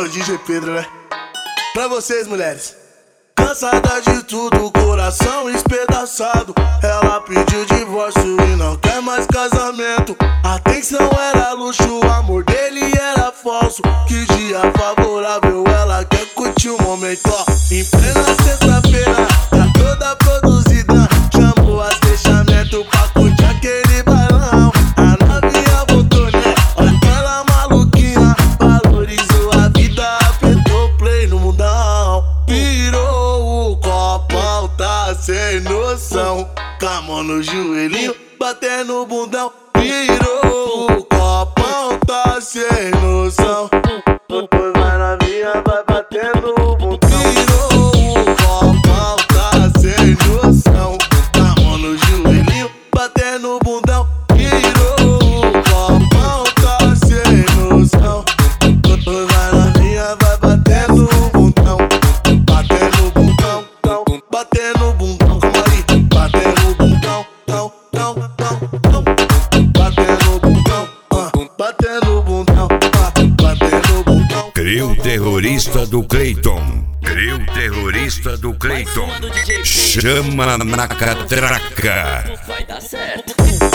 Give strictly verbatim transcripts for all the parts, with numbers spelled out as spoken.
o D J Pedro, né? Pra vocês, mulheres. Cansada de tudo, coração espedaçado. Ela pediu divórcio e não quer mais casamento. A atenção era luxo, o amor dele era falso. Que dia favorável, ela quer curtir o momento, ó. Em plena sexta-feira, tá toda produzida. Chamou as fechamento pra curtir aquele bailão. A novinha voltou, né? Olha aquela maluquinha. Valorizou a vida, apertou play no mundão. Virou o copão, tá sem noção. Com a mão no joelhinho, batendo o bundão. Virou o copão, tá sem noção. Depois vai na minha, vai batendo o bundão. Virou o copão, tá sem noção. Com a mão no joelhinho, batendo o bundão. Virou o copão, tá sem noção. Depois vai na minha, vai batendo o bundão. Batendo o bundão, batendo o bundão. Calma aí, batendo o bundão, não, não, não, não. Batendo o bundão, batendo o bundão, batendo o bundão. Trio terrorista do Cleiton. Trio terrorista do Cleiton. Chama na catraca. Vai dar certo.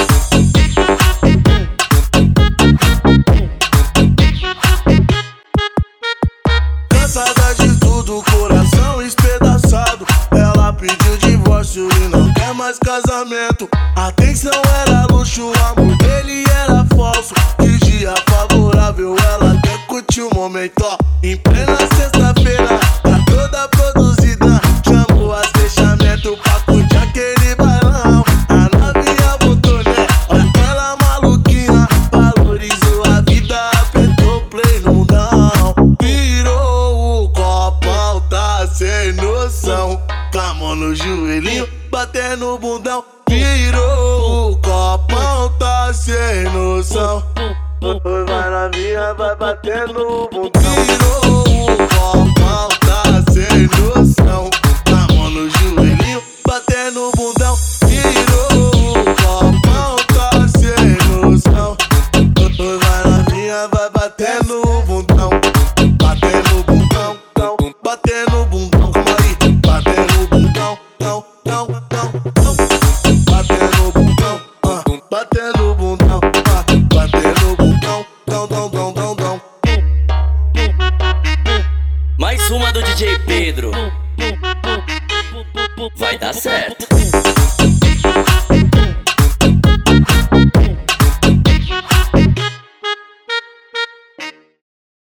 Cansada de tudo, coração espedaçado. Ela pediu divórcio e não quer mais casamento. A atenção era luxo, o amor dele era falso. Que dia favorável, ela quer curtir o momento, ó. Em plena sexta-feira, tá toda produzida. Chamou as fechamento pra curtir aquele bailão. A novinha voltou, né? Olha aquela maluquinha. Valorizou a vida, apertou play no mundão. Virou o copão, tá sem noção. Com a mão no joelhinho, batendo o bundão. Virou o copão, tá sem noção. Depois vai na minha, vai batendo o bundão. Virou o copão, tá sem noção. Com a mão no joelhinho, batendo o bundão. Virou o copão, tá sem noção. Depois vai na minha, vai batendo o bundão. Batendo o bundão, batendo o bundão. Calma aí, batendo o bundão, não, não, não, não. Batendo o bundão, batendo o bundão, batendo o bundão, dão, dão, dão, dão, dão. Mais uma do D J Pedro. Vai dar certo.